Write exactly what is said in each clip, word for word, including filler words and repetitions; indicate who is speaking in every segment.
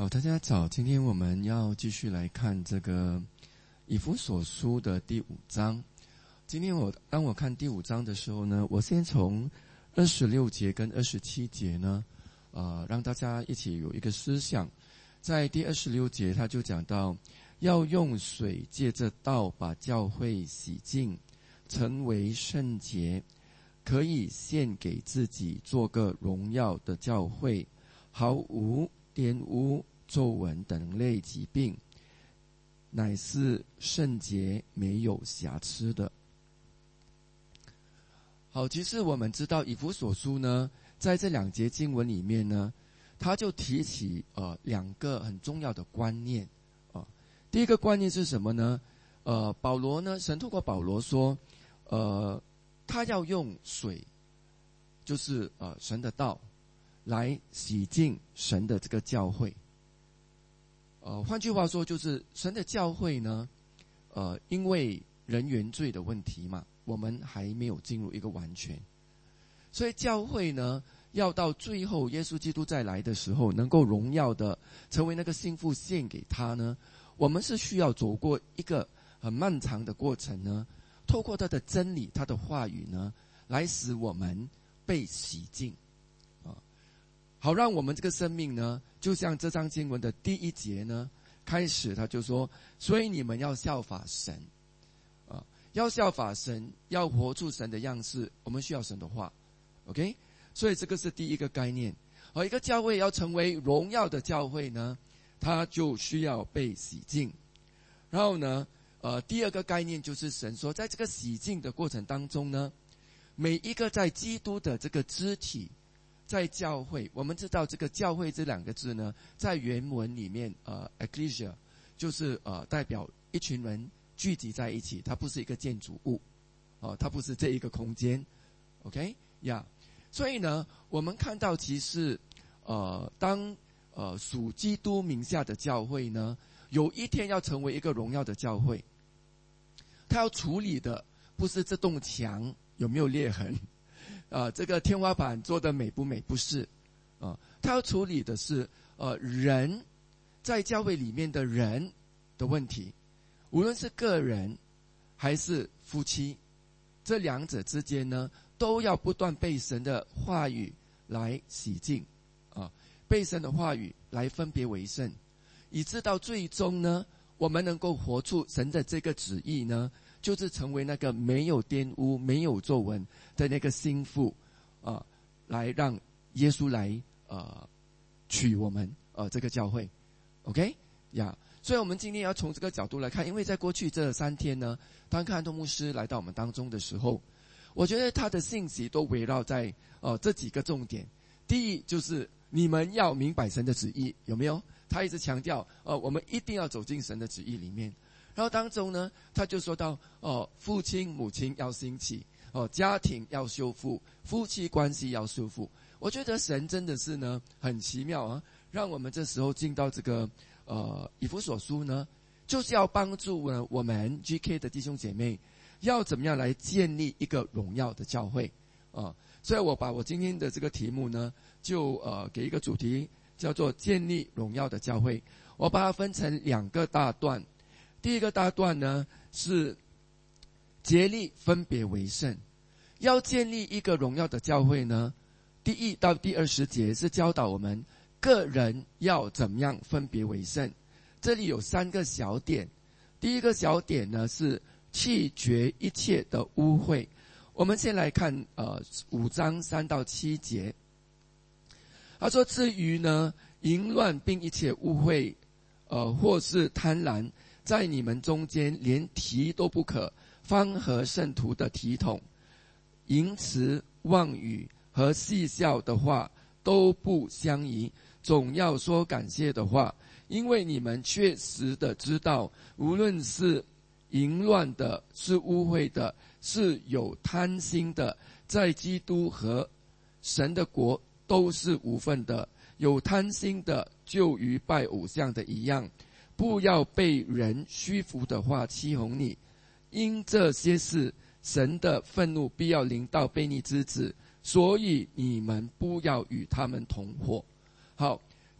Speaker 1: 好，大家早。今天我们要继续来看这个以弗所书的第五章。今天我当我看第五章的时候呢，我先从二十六节跟二十七节呢，呃，让大家一起有一个思想。在第二十六节，他就讲到要用水借着道把教会洗净，成为圣洁，可以献给自己，做个荣耀的教会，毫无玷污、皱纹等类疾病，乃是圣洁没有瑕疵的。好，其实我们知道以弗所书呢，在这两节经文里面呢，他就提起呃两个很重要的观念啊、呃。第一个观念是什么呢？呃，保罗呢，神透过保罗说，呃，他要用水，就是呃神的道，来洗净神的这个教会。呃，换句话说，就是神的教会呢，呃，因为人原罪的问题嘛，我们还没有进入一个完全，所以教会呢，要到最后耶稣基督再来的时候，能够荣耀的成为那个心腹献给他呢，我们是需要走过一个很漫长的过程呢，透过他的真理，他的话语呢，来使我们被洗净。好，让我们这个生命呢，就像这章经文的第一节呢，开始他就说，所以你们要效法神，啊，要效法神，要活出神的样式，我们需要神的话 ，OK？ 所以这个是第一个概念。而一个教会要成为荣耀的教会呢，它就需要被洗净。然后呢，呃，第二个概念就是神说，在这个洗净的过程当中呢，每一个在基督的这个肢体，在教会，我们知道这个教会这两个字呢，在原文里面，呃 ，ecclesia 就是呃代表一群人聚集在一起，它不是一个建筑物，哦、呃，它不是这一个空间 ，OK 呀、yeah 。所以呢，我们看到其实，呃，当呃属基督名下的教会呢，有一天要成为一个荣耀的教会，它要处理的不是这栋墙有没有裂痕。啊、呃，这个天花板做得美不美？不是，啊、呃，他要处理的是呃人在教会里面的人的问题，无论是个人还是夫妻，这两者之间呢，都要不断被神的话语来洗净，啊、呃，被神的话语来分别为圣，以致到最终呢，我们能够活出神的这个旨意呢。就是成为那个没有玷污、没有皱纹的那个心腹，啊、呃，来让耶稣来呃娶我们呃这个教会 ，OK 呀、yeah 。所以我们今天要从这个角度来看，因为在过去这三天呢，当看多牧师来到我们当中的时候，我觉得他的信息都围绕在呃这几个重点。第一就是你们要明白神的旨意，有没有？他一直强调，呃，我们一定要走进神的旨意里面。然后当中呢，他就说到，哦，父亲母亲要兴起，哦，家庭要修复，夫妻关系要修复。我觉得神真的是呢很奇妙啊，让我们这时候进到这个呃以弗所书呢，就是要帮助呢我们 G K 的弟兄姐妹，要怎么样来建立一个荣耀的教会啊、呃。所以我把我今天的这个题目呢，就呃给一个主题叫做建立荣耀的教会。我把它分成两个大段。第一个大段呢是竭力分别为圣，要建立一个荣耀的教会呢，第一到第二十节是教导我们个人要怎么样分别为圣。这里有三个小点，第一个小点呢是弃绝一切的污秽。我们先来看呃五章三到七节，他说至于呢淫乱并一切污秽，呃或是贪婪，在你们中间连提都不可，方和圣徒的体统，淫词妄语和戏笑的话都不相宜，总要说感谢的话，因为你们确实的知道，无论是淫乱的，是污秽的，是有贪心的，在基督和神的国都是无份的。有贪心的就与拜偶像的一样，不要被人虚浮的话欺哄你，因这些事神的愤怒必要临到悖逆之子，所以你们不要与他们同伙。好，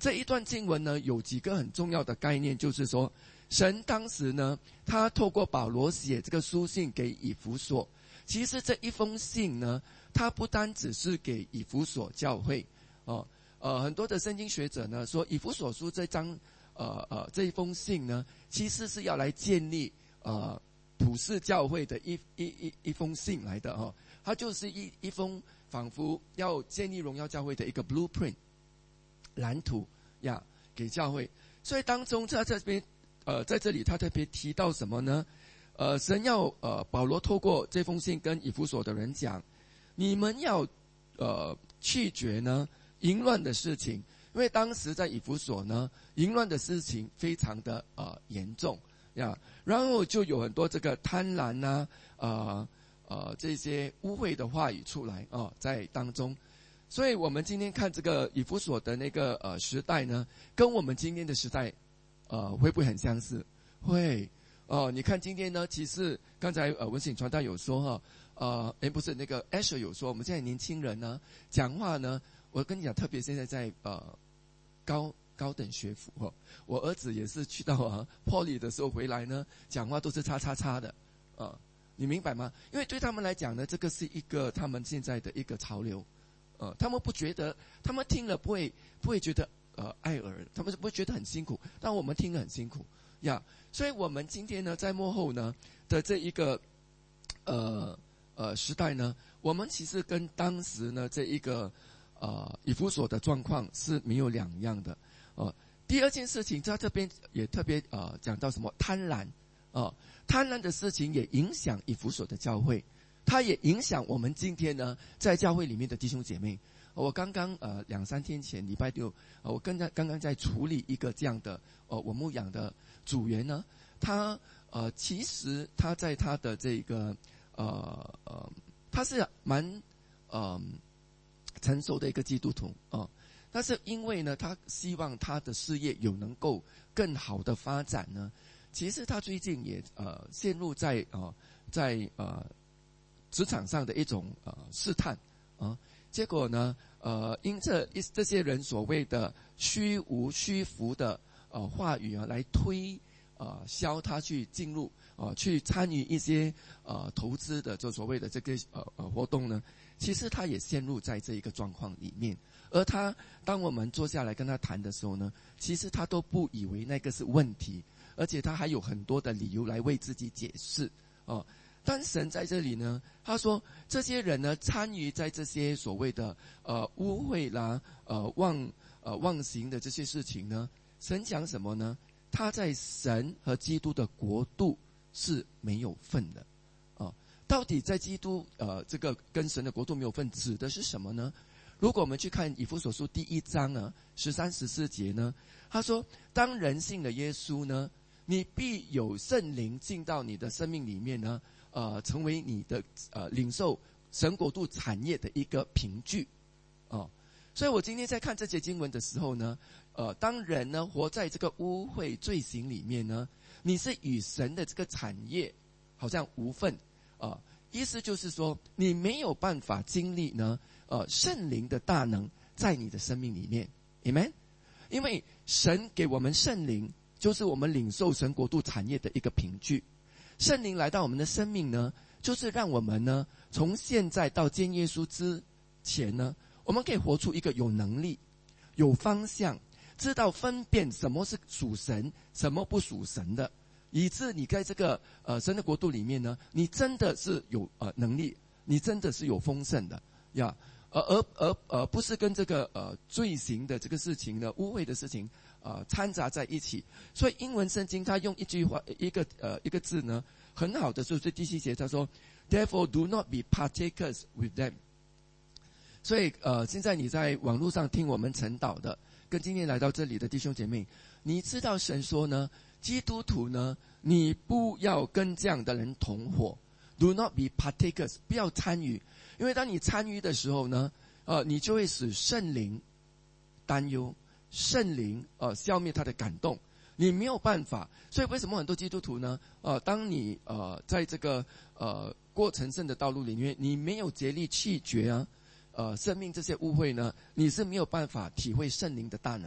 Speaker 1: 这一段经文呢，有几个很重要的概念，就是说，神当时呢，他透过保罗写这个书信给以弗所，其实这一封信呢，它不单只是给以弗所教会哦，呃，很多的圣经学者呢说，以弗所书这张呃呃这一封信呢，其实是要来建立呃普世教会的一一一一封信来的哦，它就是一一封仿佛要建立荣耀教会的一个 blueprint。蓝图呀，给教会。所以当中在这边，呃，在这里他特别提到什么呢？呃，神要呃保罗透过这封信跟以弗所的人讲，你们要呃拒绝呢淫乱的事情，因为当时在以弗所呢，淫乱的事情非常的呃严重呀，然后就有很多这个贪婪呐、啊，呃呃这些污秽的话语出来哦、呃，在当中。所以我们今天看这个以弗所的那个呃时代呢，跟我们今天的时代，呃，会不会很相似？会哦、呃。你看今天呢，其实刚才呃文醒传道有说哈，呃，诶不是那个 Asher 有说，我们现在年轻人呢讲话呢，我跟你讲，特别现在在呃高高等学府哦，我儿子也是去到啊 Poly 的时候回来呢，讲话都是叉叉叉的啊、呃，你明白吗？因为对他们来讲呢，这个是一个他们现在的一个潮流。呃，他们不觉得，他们听了不会不会觉得呃碍耳，他们不会觉得很辛苦，但我们听了很辛苦呀。所以我们今天呢，在幕后呢的这一个呃呃时代呢，我们其实跟当时呢这一个呃以弗所的状况是没有两样的。呃，第二件事情，在这边也特别呃讲到什么贪婪啊、呃，贪婪的事情也影响以弗所的教会。它也影响我们今天呢，在教会里面的弟兄姐妹。我刚刚呃两三天前礼拜六，呃、我刚刚刚刚在处理一个这样的呃我牧养的组员呢，他呃其实他在他的这个呃呃他是蛮呃成熟的一个基督徒啊、呃，但是因为呢，他希望他的事业有能够更好的发展呢，其实他最近也呃陷入在呃在呃。职场上的一种呃试探啊，结果呢，呃，因这一这些人所谓的虚无虚浮的呃话语啊，来推呃销他去进入呃去参与一些呃投资的，就所谓的这个呃呃活动呢，其实他也陷入在这一个状况里面。而他当我们坐下来跟他谈的时候呢，其实他都不以为那个是问题，而且他还有很多的理由来为自己解释哦。呃但神在这里呢，他说这些人呢参与在这些所谓的呃污秽啦、呃妄呃妄行的这些事情呢，神讲什么呢？他在神和基督的国度是没有份的啊、呃。到底在基督呃这个跟神的国度没有份，指的是什么呢？如果我们去看以弗所书第一章呢十三十四节呢，他说当人信了耶稣呢，你必有圣灵进到你的生命里面呢。呃，成为你的呃领受神国度产业的一个凭据，哦，所以我今天在看这节经文的时候呢，呃，当人呢活在这个污秽罪行里面呢，你是与神的这个产业好像无份啊、呃，意思就是说你没有办法经历呢，呃，圣灵的大能在你的生命里面 ，Amen， 因为神给我们圣灵，就是我们领受神国度产业的一个凭据。圣灵来到我们的生命呢，就是让我们呢，从现在到见耶稣之前呢，我们可以活出一个有能力、有方向，知道分辨什么是属神，什么不属神的，以致你在这个呃神的国度里面呢，你真的是有呃能力，你真的是有丰盛的呀，而而而而不是跟这个呃罪行的这个事情呢，污秽的事情。呃，掺杂在一起，所以英文圣经它用一句话，一个呃一个字呢，很好的就是第七节，他说 ，Therefore do not be partakers with them。所以呃，现在你在网络上听我们晨祷的，跟今天来到这里的弟兄姐妹，你知道神说呢，基督徒呢，你不要跟这样的人同伙 ，do not be partakers， 不要参与，因为当你参与的时候呢，呃，你就会使圣灵担忧。圣灵呃消灭他的感动，你没有办法。所以为什么很多基督徒呢？呃，当你呃在这个呃过成圣的道路里面，你没有竭力弃绝啊，呃生命这些污秽呢，你是没有办法体会圣灵的大能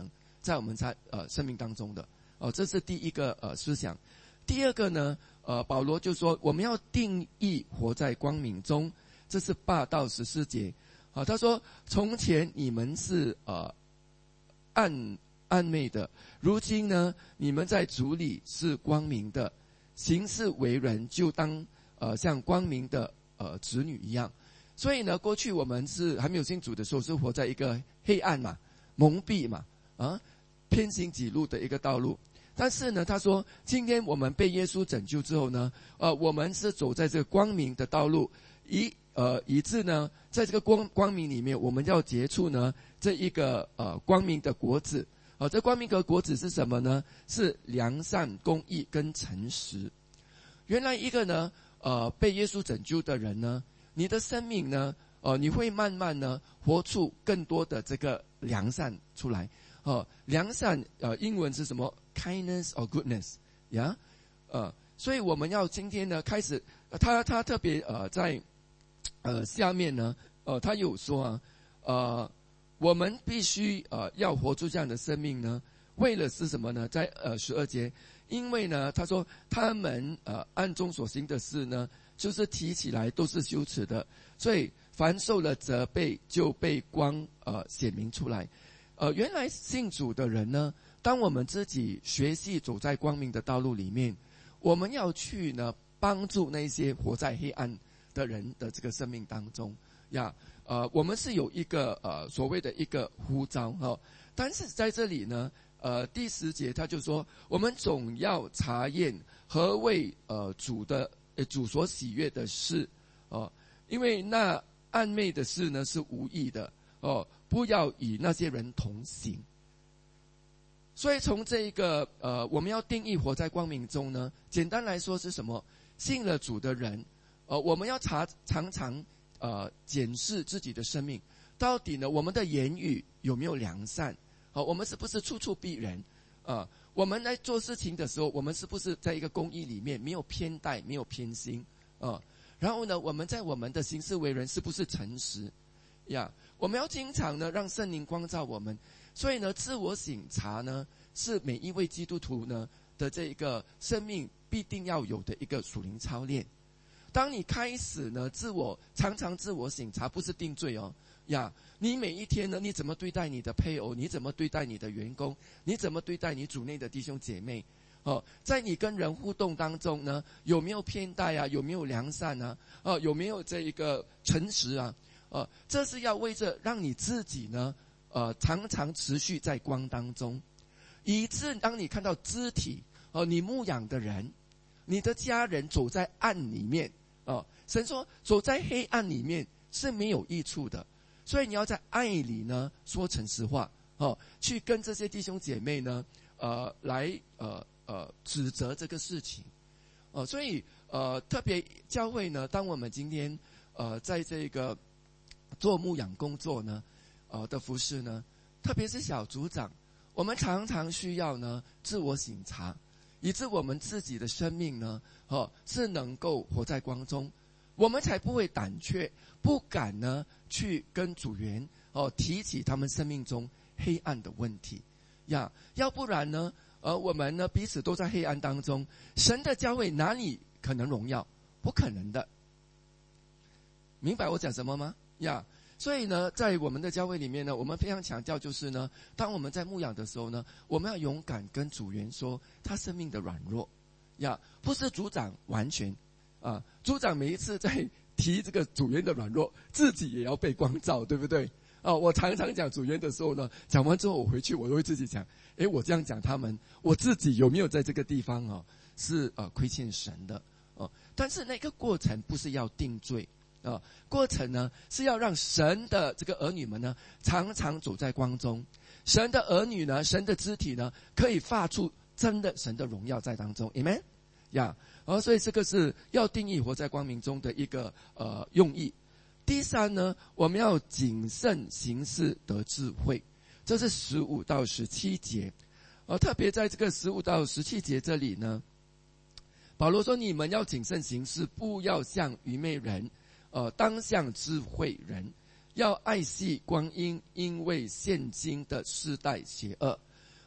Speaker 1: 在我们在呃生命当中的。哦，这是第一个呃思想。第二个呢，呃，保罗就说我们要定义活在光明中，这是八到十四节。啊，他说从前你们是呃暗暗昧的，如今呢，你们在主里是光明的，行事为人就当呃像光明的呃子女一样。所以呢，过去我们是还没有信主的时候，是活在一个黑暗嘛、蒙蔽嘛、啊偏行己路的一个道路。但是呢，他说今天我们被耶稣拯救之后呢，呃，我们是走在这个光明的道路，以呃以致呢，在这个光光明里面，我们要结出呢这一个呃光明的果子。呃，这光明的果子是什么呢？是良善、公义跟诚实。原来一个呢，呃，被耶稣拯救的人呢，你的生命呢，呃，你会慢慢呢活出更多的这个良善出来。哦，良善，呃，英文是什么 ？kindness or goodness， 呀、yeah? ，呃，所以我们要今天呢开始，呃、他他特别呃在呃下面呢，呃，他有说啊，呃，我们必须呃要活出这样的生命呢，为了是什么呢？在呃十二节，因为呢，他说他们呃暗中所行的事呢，就是提起来都是羞耻的，所以凡受了责备，就被光呃显明出来。呃，原来信主的人呢，当我们自己学习走在光明的道路里面，我们要去呢帮助那些活在黑暗的人的这个生命当中呀。呃，我们是有一个呃所谓的一个呼召哈、哦，但是在这里呢，呃第十节他就说，我们总要查验何谓呃主的呃主所喜悦的事哦，因为那暗昧的事呢是无益的哦。不要与那些人同行。所以从这个呃，我们要定义活在光明中呢，简单来说是什么？信了主的人，呃，我们要查常常呃检视自己的生命，到底呢我们的言语有没有良善？好、呃，我们是不是处处避人？啊、呃，我们来做事情的时候，我们是不是在一个公义里面没有偏待、没有偏心？啊、呃，然后呢，我们在我们的行事为人是不是诚实？呀、yeah, ，我们要经常呢让圣灵光照我们，所以呢，自我省察呢是每一位基督徒呢的这一个生命必定要有的一个属灵操练。当你开始呢自我常常自我省察，不是定罪哦呀， yeah, 你每一天呢你怎么对待你的配偶，你怎么对待你的员工，你怎么对待你主内的弟兄姐妹哦，在你跟人互动当中呢，有没有偏待啊，有没有良善啊，哦，有没有这一个诚实啊？呃，这是要为着让你自己呢，呃，常常持续在光当中，以致当你看到肢体，哦、呃，你牧养的人，你的家人走在暗里面，哦、呃，神说走在黑暗里面是没有益处的，所以你要在爱里呢说诚实话，哦、呃，去跟这些弟兄姐妹呢，呃，来呃呃指责这个事情，哦、呃，所以呃，特别教会呢，当我们今天呃在这个做牧养工作呢，呃的服事呢，特别是小组长，我们常常需要呢自我省察，以致我们自己的生命呢，哦是能够活在光中，我们才不会胆怯，不敢呢去跟组员哦提起他们生命中黑暗的问题呀，要不然呢，呃我们呢彼此都在黑暗当中，神的教会哪里可能荣耀？不可能的。明白我讲什么吗？呀、yeah, ，所以呢，在我们的教会里面呢，我们非常强调就是呢，当我们在牧养的时候呢，我们要勇敢跟组员说他生命的软弱，呀、yeah, ，不是组长完全，啊，组长每一次在提这个组员的软弱，自己也要被光照，对不对？啊，我常常讲组员的时候呢，讲完之后我回去我都会自己讲，诶，我这样讲他们，我自己有没有在这个地方啊，是呃亏欠神的哦、啊，但是那个过程不是要定罪。啊，过程呢是要让神的这个儿女们呢，常常走在光中。神的儿女呢，神的肢体呢，可以发出真的神的荣耀在当中 ，amen 呀、yeah, 哦。所以这个是要定义活在光明中的一个呃用意。第三呢，我们要谨慎行事得智慧，这是十五到十七节。呃，特别在这个十五到十七节这里呢，保罗说：“你们要谨慎行事，不要像愚昧人。”呃，当像智慧人，要爱惜光阴，因为现今的世代邪恶。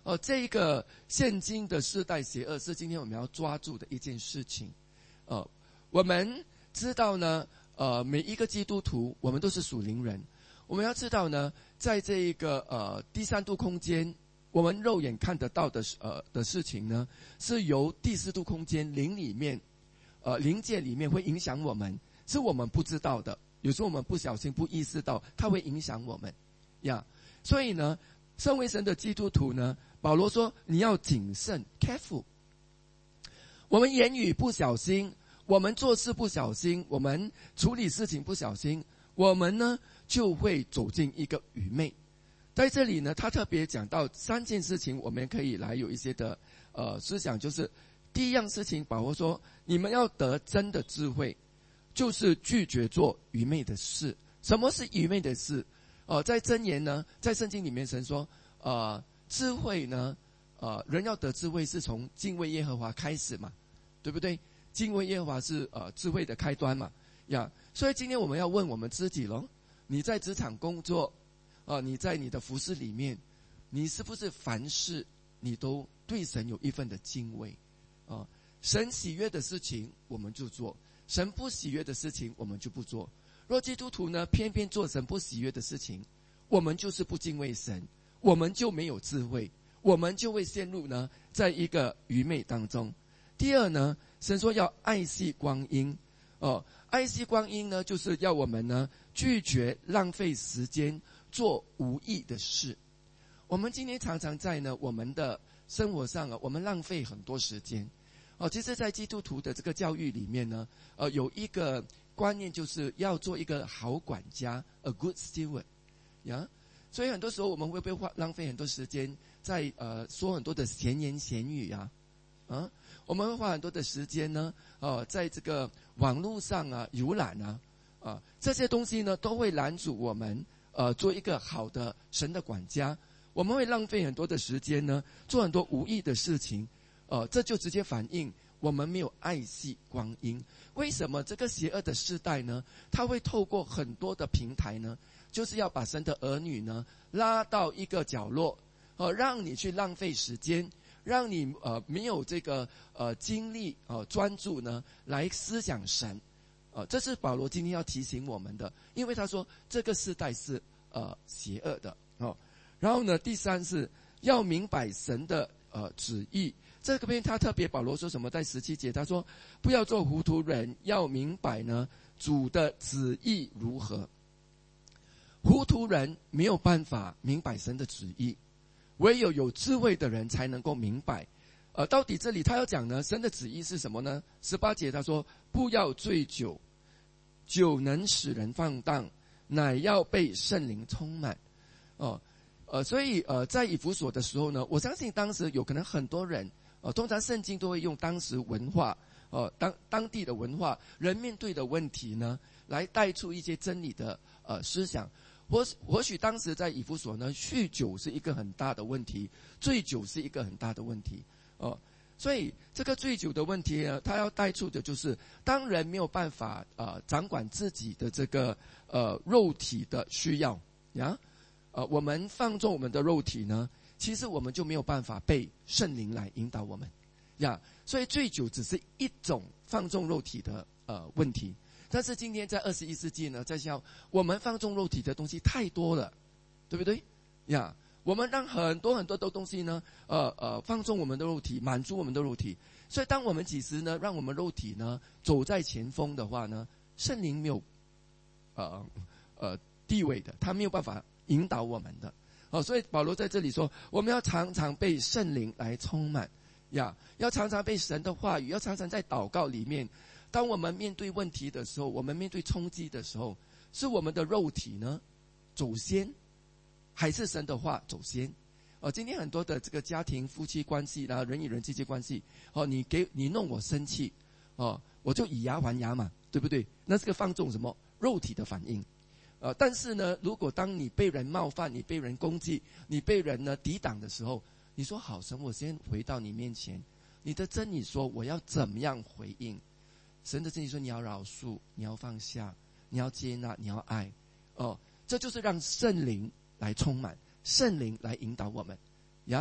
Speaker 1: 哦，这一个现今的世代邪恶是今天我们要抓住的一件事情。呃，我们知道呢，呃，每一个基督徒，我们都是属灵人。我们要知道呢，在这一个呃第三度空间，我们肉眼看得到的呃的事情呢，是由第四度空间灵里面，呃灵界里面会影响我们，是我们不知道的。有时候我们不小心不意识到，它会影响我们呀。所以呢，身为神的基督徒呢，保罗说你要谨慎 careful。我们言语不小心，我们做事不小心，我们处理事情不小心，我们呢就会走进一个愚昧。在这里呢，他特别讲到三件事情，我们可以来有一些的呃思想，就是第一样事情，保罗说你们要得真的智慧，就是拒绝做愚昧的事。什么是愚昧的事？呃，在箴言呢，在圣经里面神说，呃，智慧呢，呃，人要得智慧是从敬畏耶和华开始嘛，对不对？敬畏耶和华是呃智慧的开端嘛，呀。所以今天我们要问我们自己咯，你在职场工作，呃，你在你的服事里面，你是不是凡事你都对神有一份的敬畏？啊、呃，神喜悦的事情我们就做，神不喜悦的事情我们就不做。若基督徒呢，偏偏做神不喜悦的事情，我们就是不敬畏神，我们就没有智慧，我们就会陷入呢，在一个愚昧当中。第二呢，神说要爱惜光阴，哦，爱惜光阴呢，就是要我们呢拒绝浪费时间做无益的事。我们今天常常在呢我们的生活上啊，我们浪费很多时间。哦，其实在基督徒的这个教育里面呢，呃，有一个观念就是要做一个好管家 ，a good steward， 呀。所以很多时候我们会不会花浪费很多时间在呃说很多的闲言闲语啊？啊，我们会花很多的时间呢，呃，在这个网络上啊游览啊，啊，这些东西呢都会拦阻我们呃做一个好的神的管家。我们会浪费很多的时间呢，做很多无益的事情。呃，这就直接反映我们没有爱惜光阴。为什么这个邪恶的世代呢，它会透过很多的平台呢，就是要把神的儿女呢拉到一个角落，呃，让你去浪费时间，让你呃没有这个呃精力呃专注呢来思想神。呃，这是保罗今天要提醒我们的，因为他说这个世代是呃邪恶的哦。然后呢，第三是要明白神的呃旨意。这个边他特别保罗说什么？在十七节他说不要做糊涂人，要明白呢主的旨意如何。糊涂人没有办法明白神的旨意，唯有有智慧的人才能够明白。呃，到底这里他要讲呢，神的旨意是什么呢？十八节他说不要醉酒，酒能使人放荡，乃要被圣灵充满。哦，呃，所以呃，在以弗所的时候呢，我相信当时有可能很多人。呃，通常圣经都会用当时文化，呃，当当地的文化，人面对的问题呢，来带出一些真理的呃思想。或或许当时在以弗所呢，酗酒是一个很大的问题，醉酒是一个很大的问题，哦、呃，所以这个醉酒的问题呢，它要带出的就是，当人没有办法呃掌管自己的这个呃肉体的需要呀，呃，我们放纵我们的肉体呢。其实我们就没有办法被圣灵来引导我们呀，所以醉酒只是一种放纵肉体的呃问题。但是今天在二十一世纪呢，在像我们放纵肉体的东西太多了，对不对呀？我们让很多很多的东西呢，呃呃放纵我们的肉体，满足我们的肉体。所以当我们几时呢，让我们肉体呢走在前锋的话呢，圣灵没有呃呃地位的，他没有办法引导我们的。哦，所以保罗在这里说，我们要常常被圣灵来充满呀，要常常被神的话语，要常常在祷告里面。当我们面对问题的时候，我们面对冲击的时候，是我们的肉体呢走先，还是神的话走先？哦，今天很多的这个家庭夫妻关系啦，人与人之间关系，哦，你给你弄我生气，哦，我就以牙还牙嘛，对不对？那是个放纵什么肉体的反应。呃，但是呢，如果当你被人冒犯，你被人攻击，你被人呢抵挡的时候，你说好神，我先回到你面前，你的真理说我要怎么样回应？神的真理说你要饶恕，你要放下，你要接纳，你要爱。哦，这就是让圣灵来充满，圣灵来引导我们呀。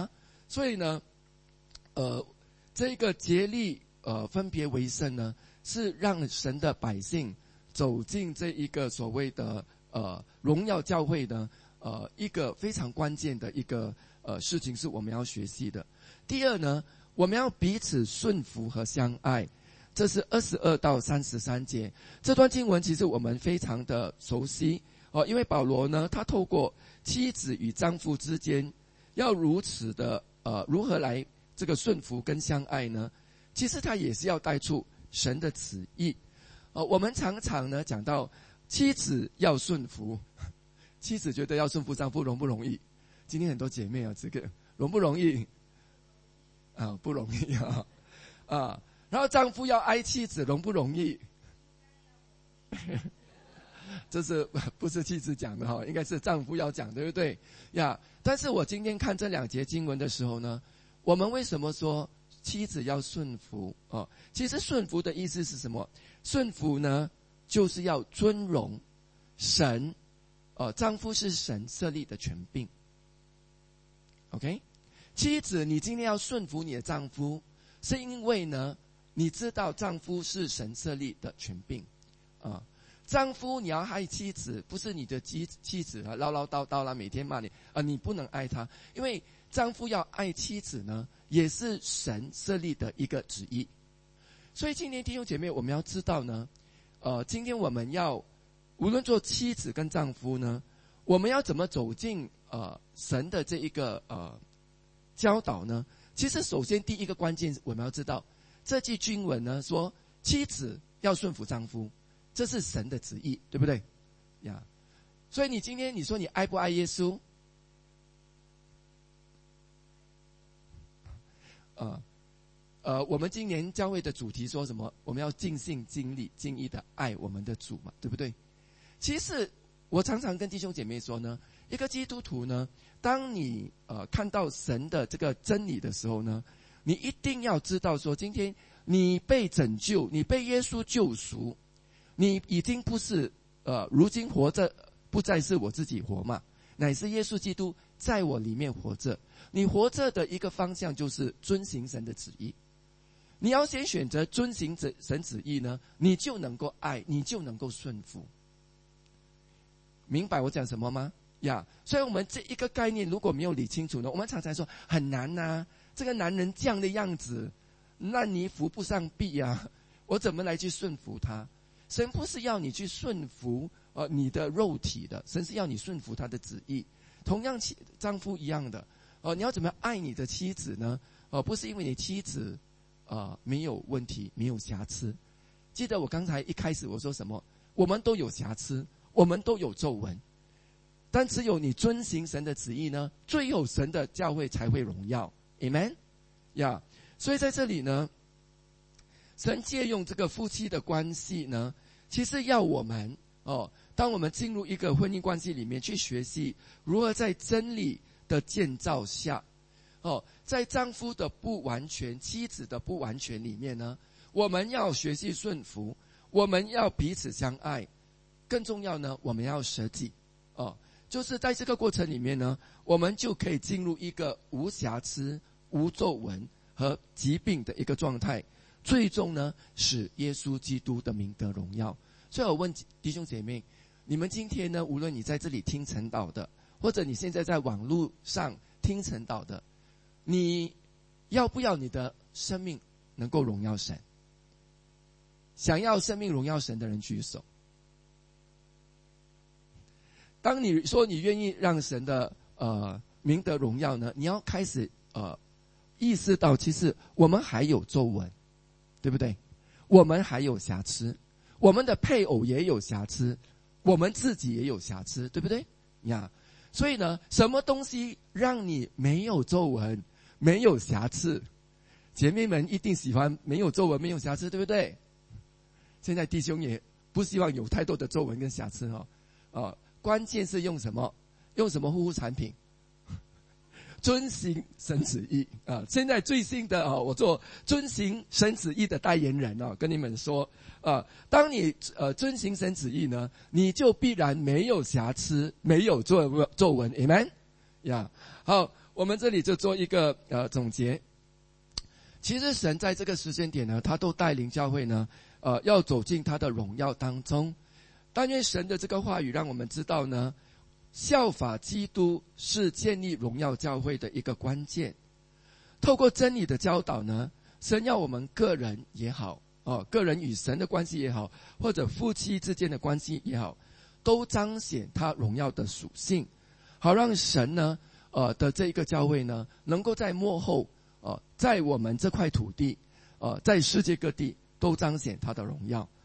Speaker 1: 所以呢，呃，这个竭力呃分别为圣呢，是让神的百姓走进这一个所谓的呃荣耀教会呢，呃一个非常关键的一个呃事情是我们要学习的。第二呢，我们要彼此顺服和相爱。这是二十二到三十三节，这段经文其实我们非常的熟悉哦，因为保罗呢，他透过妻子与丈夫之间要如此的呃如何来这个顺服跟相爱呢？其实他也是要带出神的旨意。呃，我们常常呢讲到妻子要顺服，妻子觉得要顺服丈夫容不容易？今天很多姐妹啊，这个容不容易？啊，不容易啊，啊。然后丈夫要爱妻子容不容易？这是不是妻子讲的哈？应该是丈夫要讲，对不对呀？但是我今天看这两节经文的时候呢，我们为什么说妻子要顺服哦？其实顺服的意思是什么？顺服呢，就是要尊荣神，呃，丈夫是神设立的权柄。OK， 妻子，你今天要顺服你的丈夫，是因为呢，你知道丈夫是神设立的权柄，啊，丈夫你要爱妻子，不是你的妻妻子啊唠唠叨叨啦，每天骂你啊，你不能爱她，因为丈夫要爱妻子呢，也是神设立的一个旨意。所以今天弟兄姐妹，我们要知道呢，呃，今天我们要无论做妻子跟丈夫呢，我们要怎么走进呃神的这一个呃教导呢？其实首先第一个关键，我们要知道。这句经文呢说，妻子要顺服丈夫，这是神的旨意，对不对呀？所以你今天你说你爱不爱耶稣？呃呃，我们今年教会的主题说什么？我们要尽心尽力尽意的爱我们的主嘛，对不对？其实我常常跟弟兄姐妹说呢，一个基督徒呢，当你呃看到神的这个真理的时候呢，你一定要知道说，今天你被拯救，你被耶稣救赎，你已经不是呃，如今活着不再是我自己活嘛，乃是耶稣基督在我里面活着。你活着的一个方向就是遵行神的旨意。你要先选择遵行神旨意呢，你就能够爱，你就能够顺服。明白我讲什么吗？呀，所以我们这一个概念如果没有理清楚呢，我们常常说很难啊。这个男人这样的样子，烂泥扶不上壁啊！我怎么来去顺服他？神不是要你去顺服呃你的肉体的，神是要你顺服他的旨意。同样，丈夫一样的，呃，你要怎么爱你的妻子呢？呃，不是因为你妻子呃没有问题，没有瑕疵。记得我刚才一开始我说什么？我们都有瑕疵，我们都有皱纹，但只有你遵行神的旨意呢，最有神的教会才会荣耀。Amen， 呀、yeah. ，所以在这里呢，神借用这个夫妻的关系呢，其实要我们哦，当我们进入一个婚姻关系里面去学习如何在真理的建造下，哦，在丈夫的不完全、妻子的不完全里面呢，我们要学习顺服，我们要彼此相爱，更重要呢，我们要舍己，哦。就是在这个过程里面呢，我们就可以进入一个无瑕疵、无皱纹和疾病的一个状态，最终呢，使耶稣基督的名得荣耀。所以我问弟兄姐妹，你们今天呢，无论你在这里听晨祷的，或者你现在在网络上听晨祷的，你要不要你的生命能够荣耀神？想要生命荣耀神的人举手。当你说你愿意让神的呃名得荣耀呢，你要开始呃意识到，其实我们还有皱纹，对不对？我们还有瑕疵，我们的配偶也有瑕疵，我们自己也有瑕疵，对不对呀？所以呢，什么东西让你没有皱纹、没有瑕疵？姐妹们一定喜欢没有皱纹、没有瑕疵，对不对？现在弟兄也不希望有太多的皱纹跟瑕疵哈、哦，啊。关键是用什么？用什么护肤产品？遵行神旨意啊！现在最新的啊，我做遵行神旨意的代言人啊，跟你们说啊，当你呃遵行神旨意呢，你就必然没有瑕疵，没有皱皱纹 ，amen 呀。好， 我们这里就做一个呃总结。其实神在这个时间点呢，他都带领教会呢，呃，要走进他的荣耀当中。但愿神的这个话语让我们知道呢，效法基督是建立荣耀教会的一个关键。透过真理的教导呢，神要我们个人也好，哦，个人与神的关系也好，或者夫妻之间的关系也好，都彰显他荣耀的属性，好让神呢，呃的这一个教会呢，能够在末后，呃，在我们这块土地，呃，在世界各地都彰显他的荣耀。